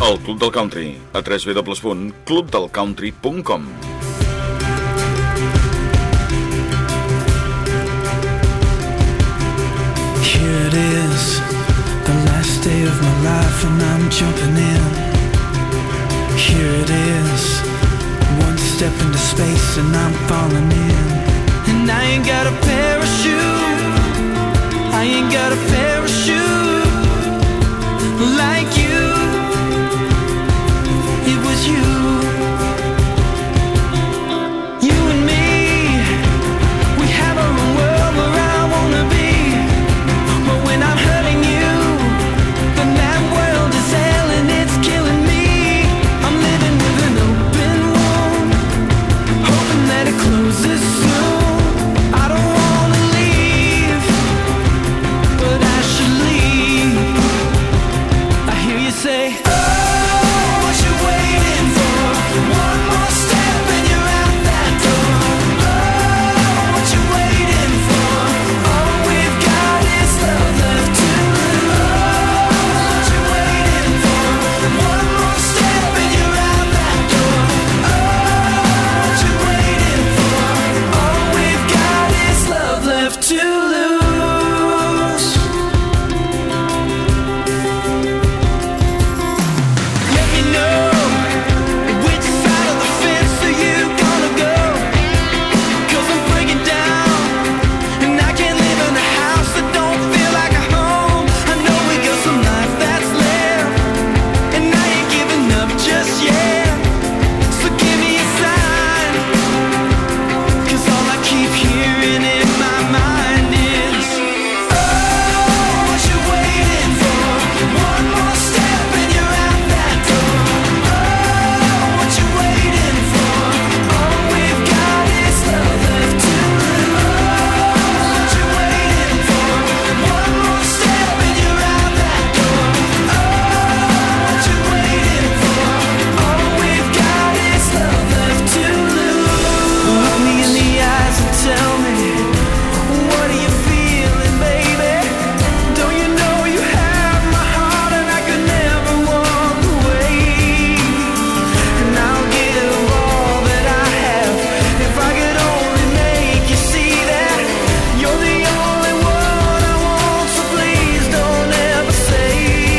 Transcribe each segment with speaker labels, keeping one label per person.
Speaker 1: El Club del Country, a www.clubdelcountry.com.
Speaker 2: Here it is, the last day of my life and I'm jumping in. Here it is, one step into space and I'm falling in. And I ain't got a parachute, I ain't got a parachute like you. It was you, you and me. We have our own world where I wanna be. But when I'm hurting you, then that world is hell and it's killing me. I'm living with an open wound, hoping that it closes soon. I don't wanna leave, but I should leave. I hear you say, oh, what you waiting for? One more step and you're out that door. Oh, what you waiting for? All we've got is love left to lose. Oh, what you waiting for? One more step and you're out that door. Oh, what you waiting for? All we've got is love left to lose. Let me know which side of the fence are you gonna go? 'Cause I'm breaking down and I can't live in a house that don't feel like a home. I know we got some life that's left and I ain't giving up just yet. So give me a sign, 'cause all I keep hearing in my mind is, oh, what you waiting for? One more step and you're out that door. Oh, what you waiting for? All we've got is love left to lose. Oh, what you waiting for? One more step and you're out that door. Oh, what you waiting for? All we've got is love left to lose. Look me in the eyes and tell me, what are you feeling, baby? Don't you know you have my heart and I could never walk away? And I'll give all that I have if I could only make you see that you're the only one I want. So please don't ever say,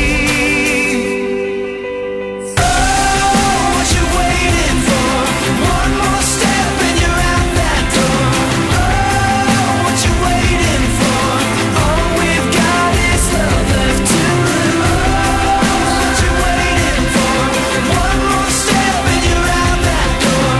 Speaker 2: oh, what you waiting for? One more step and you're out that door. Oh, what you waiting for? All we've got is love left to lose. Oh, what you waiting for? One more step and you're out that door.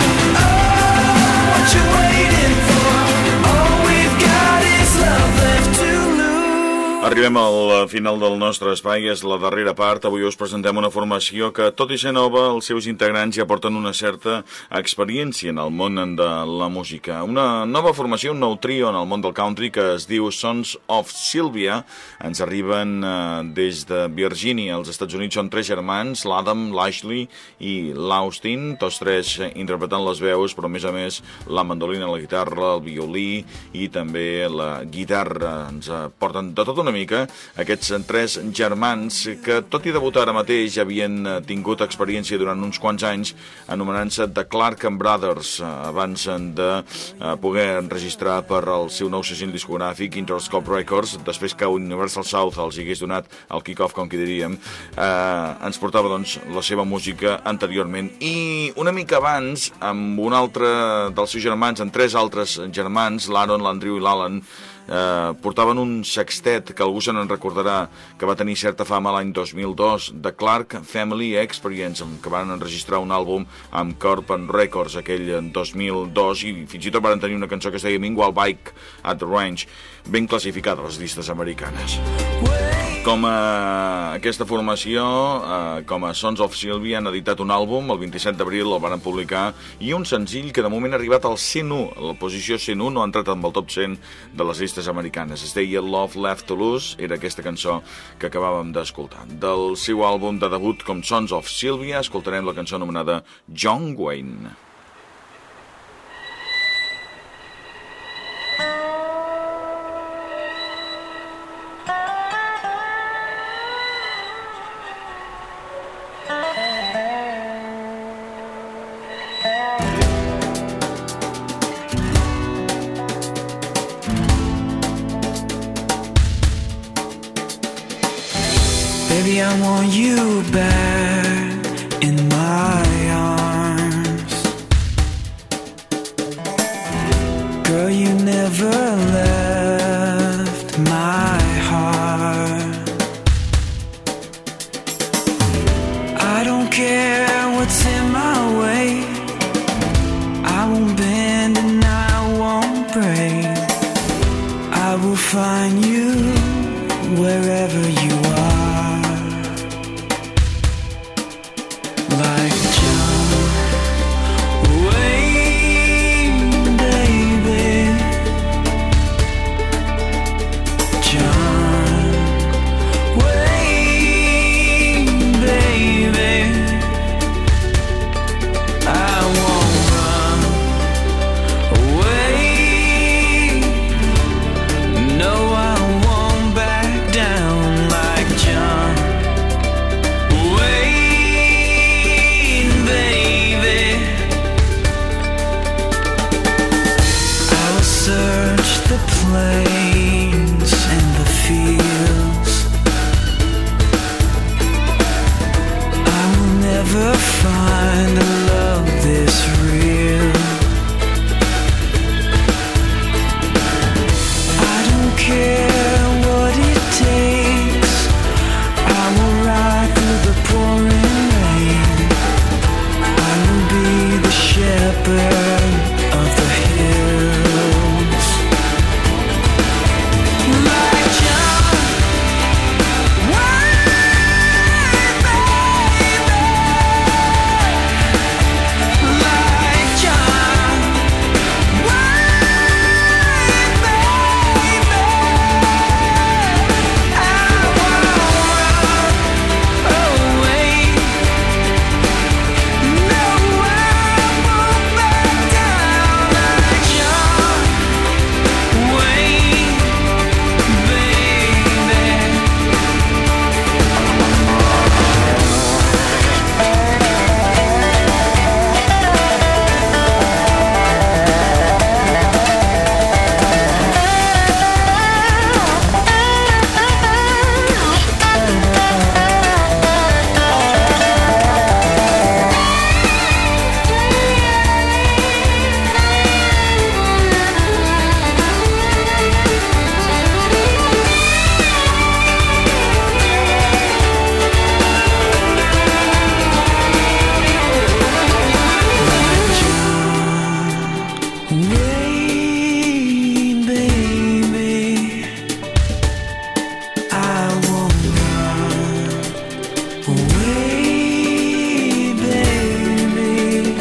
Speaker 2: Oh, what you waiting for? All we've got is love left to lose.
Speaker 1: Arribem al final del nostre espai, és la darrera part. Avui us presentem una formació que, tot i ser nova, els seus integrants ja porten una certa experiència en el món de la música. Una nova formació, un nou trio en el món del country que es diu Sons of Sylvia. Ens arriben des de Virgínia, als Estats Units. Són tres germans, l'Adam, l'Ashley i l'Austin, tots tres interpretant les veus, però a més la mandolina, la guitarra, el violí i també la guitarra. Ens porten de tot una mica aquests tres germans que, tot i debutar ara mateix, ja havien tingut experiència durant uns quants anys anomenant-se The Clark Brothers abans de poder enregistrar per al seu nou segell discogràfic Interscope Records, després que Universal South els hi hagués donat el kick-off, com que diríem. Ens portava doncs la seva música anteriorment, i una mica abans amb un altre dels seus germans, amb tres altres germans, l'Aaron, l'Andrew i l'Alan, portaven un sextet que algú se n'en recordarà, que va tenir certa fama l'any 2002, The Clark Family Experience, que van enregistrar un àlbum amb Corpan Records aquell 2002, i fins i tot van tenir una cançó que es deia Meanwhile Bike at the Range, ben classificada a les llistes americanes. Com a aquesta formació, com a Sons of Sylvia, han editat un àlbum, el 27 d'abril el van publicar, i un senzill que de moment ha arribat al 101, a la posició 101, no ha entrat amb el top 100 de les llistes americanes. Es deia Love Left to Lose, era aquesta cançó que acabàvem d'escoltar. Del seu àlbum de debut com Sons of Sylvia, escoltarem la cançó anomenada John Wayne.
Speaker 2: Baby, I want you back in my arms. Girl, you never left my heart. I don't care what's in my way. I won't bend and I won't break. I will find you wherever you are. Like John Wayne, baby. John Wayne, baby. I won't run away. No, I won't back down like John Wayne, baby. I will search the plains and the fields. I will never find a love this real. I don't care what it takes. I will ride through the pouring rain. I will be the shepherd of the hills. Like John Wayne, baby. Like John Wayne, baby. I won't run away. No, I won't back down like John Wayne, baby. Wayne, baby. I won't run away, baby.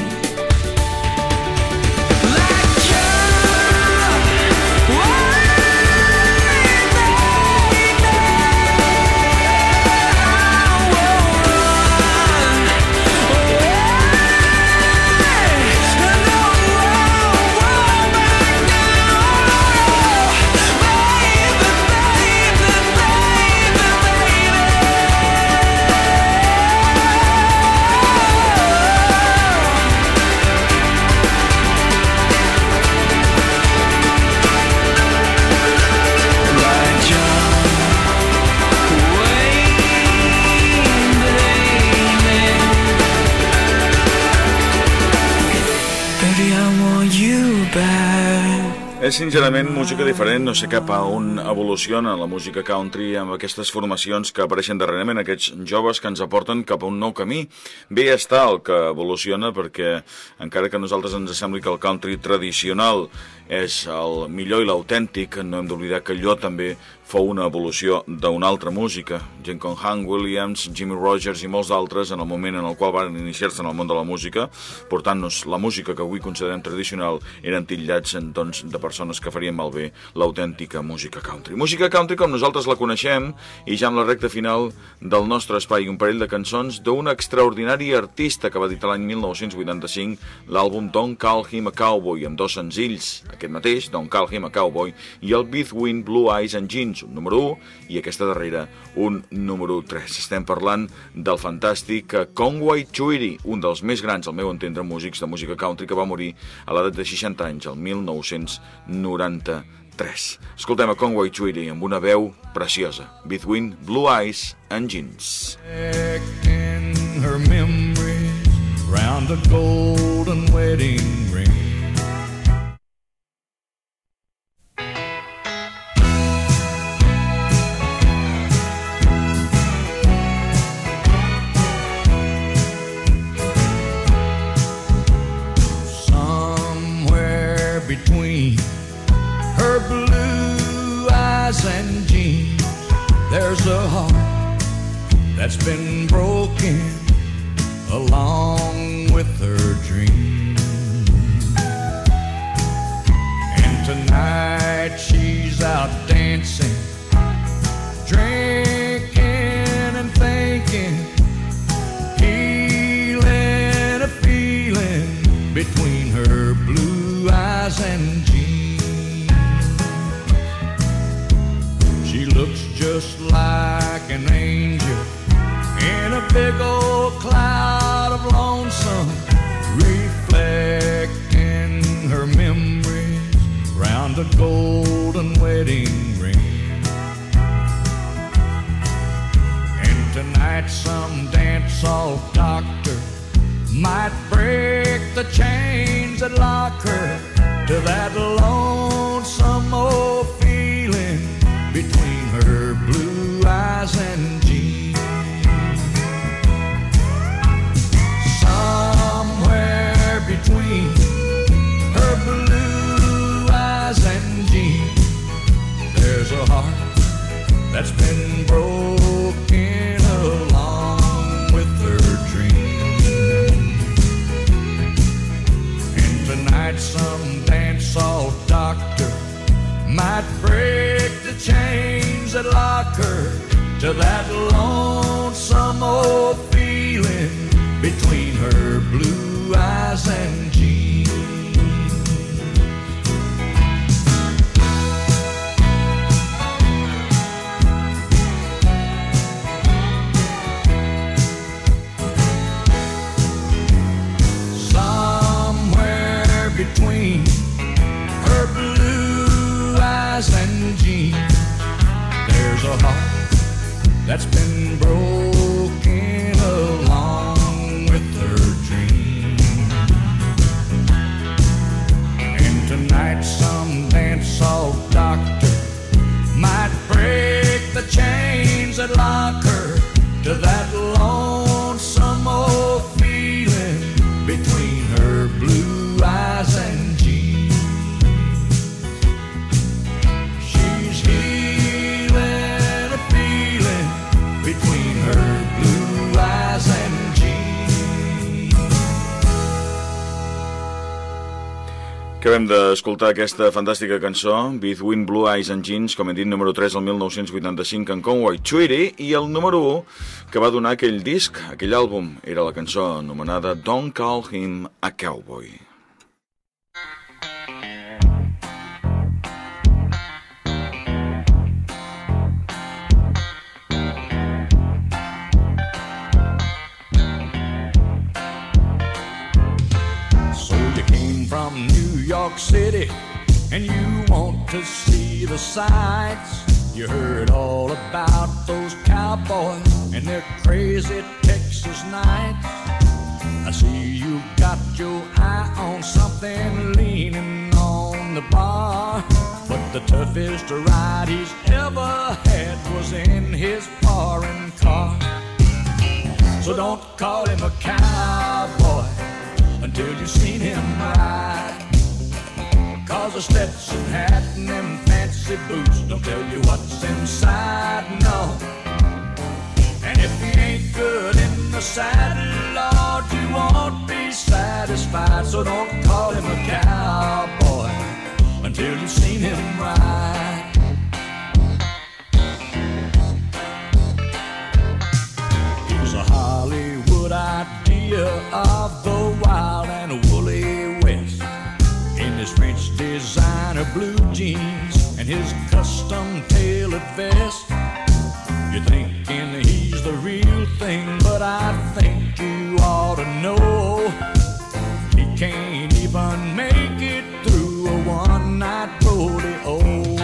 Speaker 2: Like John Wayne, baby. I won't run away. No, I won't back down, baby, like John Wayne, baby. Baby, I want you back.
Speaker 1: És sincerament música diferent, no sé cap a on evoluciona la música country amb aquestes formacions que apareixen darrerament, aquests joves que ens aporten cap a un nou camí. Bé està el que evoluciona, perquè encara que a nosaltres ens sembli que el country tradicional és el millor i l'autèntic, no hem d'oblidar que allò també fou una evolució d'una altra música. Gent com Hank Williams, Jimmy Rogers i molts d'altres, en el moment en el qual van iniciar-se en el món de la música, portant-nos la música que avui considerem tradicional, eren titllats doncs, de persones que farien malbé l'autèntica música country. Música country com nosaltres la coneixem, i ja amb la recta final del nostre espai, un parell de cançons d'un extraordinari artista que va editar l'any 1985 l'àlbum Don't Call Him a Cowboy, amb dos senzills, aquest mateix, Don't Call Him a Cowboy, i el Between Blue Eyes and Jeans, un número 1, i aquesta darrera, un número 3. Estem parlant del fantàstic Conway Twitty, un dels més grans, al meu entendre, músics de música country, que va morir a l'edat de 60 anys, el 1993. 3. Escoltem a Conway Twitty amb una veu preciosa, Between Blue Eyes and Jeans.
Speaker 3: In her memories round a golden wedding ring. Somewhere between her blue eyes and jeans, there's a heart that's been broken along with her dreams. And tonight she's out dancing, drinking and thinking, healing a feeling between her blue eyes and jeans. She looks just like an angel in a big old cloud of lonesome, reflecting her memories round a golden wedding ring. And tonight some dance-hall doctor might break the chains that lock her to that lonesome old feeling between her blue eyes and jeans. Somewhere between her blue eyes and jeans, there's a heart that's been broken along with her dreams. And tonight some dance-hall doctor might break the chains that lock her to that lonesome old feeling between her blue eyes and jeans. Somewhere between her blue eyes and jeans, there's a heart that's been broken along with her dreams. And tonight some dance-hall doctor might break the chains that lock her to that lonesome old feeling between her blue eyes and jeans. She's healing a feeling between her blue eyes and jeans.
Speaker 1: Acabem d'escoltar aquesta fantàstica cançó, Between Blue Eyes and Jeans, com hem dit, número 3 el 1985 en Conway Twitty, i el número 1 que va donar aquell disc, aquell àlbum, era la cançó anomenada Don't Call Him a Cowboy.
Speaker 3: So you came from New York City and you want to see the sights. You heard all about those cowboys and their crazy Texas nights. I see you got your eye on something leaning on the bar, but the toughest ride he's ever had was in his foreign car. So don't call him a cowboy until you've seen him ride, 'cause a Stetson hat and them fancy boots don't tell you what's inside, no. And if he ain't good in the saddle, Lord, you won't be satisfied. So don't call him a cowboy until you've seen him ride. He's a Hollywood idea of the wild and woolly West, in his French designer blue jeans and his custom tailored vest. You're thinking he's the real thing, but I think you ought to know he can't even make it through a one-night rodeo.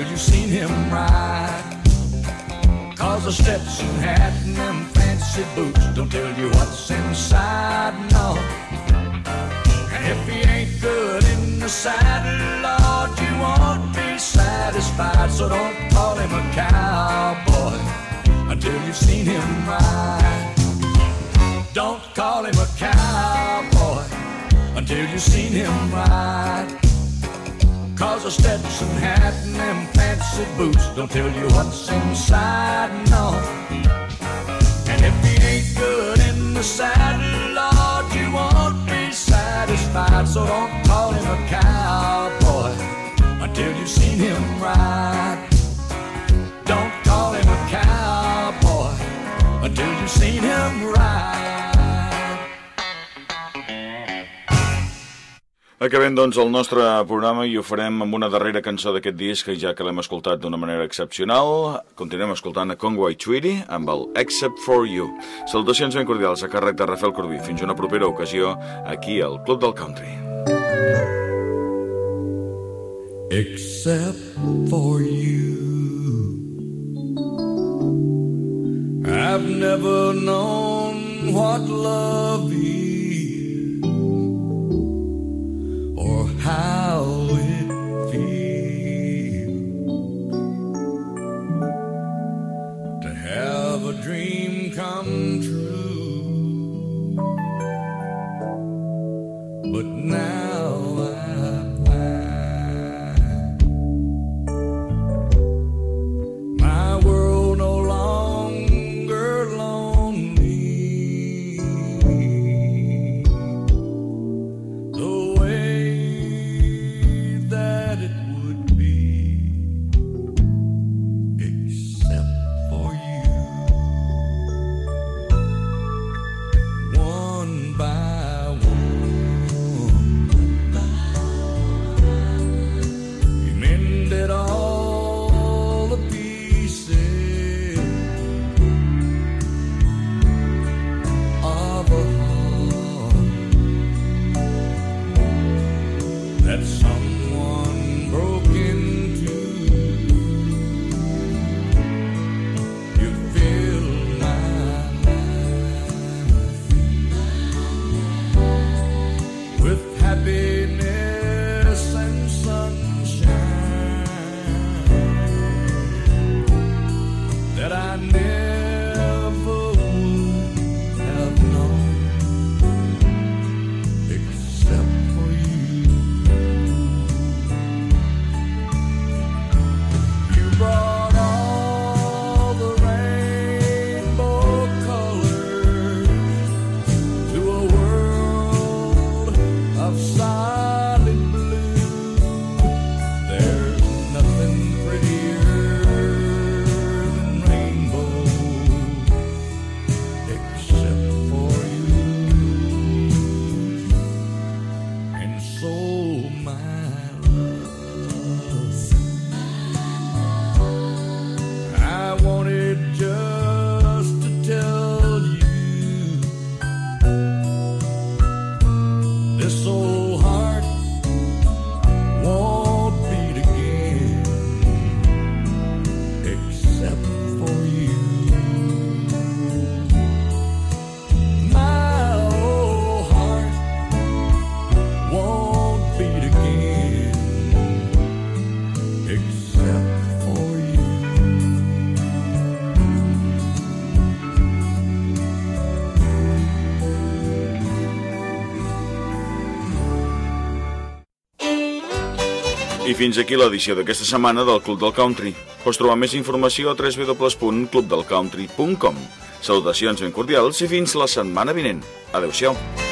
Speaker 3: you seen him ride. 'Cause the Stetson hat and them fancy boots don't tell you what's inside, no. And if he ain't good in the saddle, Lord, you won't be satisfied. So don't call him a cowboy until you've seen him ride. Don't call him a cowboy until you've seen him ride. 'Cause a Stetson hat and them fancy boots don't tell you what's inside, no. And if he ain't good in the saddle, Lord, you won't be satisfied. So don't call him a cowboy until you've seen him ride. Don't call him a cowboy until you've seen him ride.
Speaker 1: Acabem, doncs, el nostre programa i ho farem amb una darrera cançó d'aquest disc, que ja que l'hem escoltat d'una manera excepcional. Continuem escoltant a Conway Twitty amb el Except for You. Salutacions ben cordials a càrrec de Rafael Corbí. Fins una propera ocasió aquí al Club del Country.
Speaker 3: Except for you, I've never known what love is, or how it feels to have a dream come true. But now I find my world no longer lonely. The way that it would be, except for you. One by one, you mended all the pieces of a heart that someone broke into. You filled my life with happiness and sunshine that I never would have known, except for you. You brought all the rainbow colors to a world of solid blue. There's nothing prettier than rainbows, except for you. And so, my love, I wanted just to tell you, this old heart won't beat again, except for you. My old heart won't beat again, except for you.
Speaker 1: I fins aquí l'edició d'aquesta setmana del Club del Country. Pots trobar més informació a www.clubdelcountry.com. Salutacions ben cordials i fins la setmana vinent. Adéu-siau.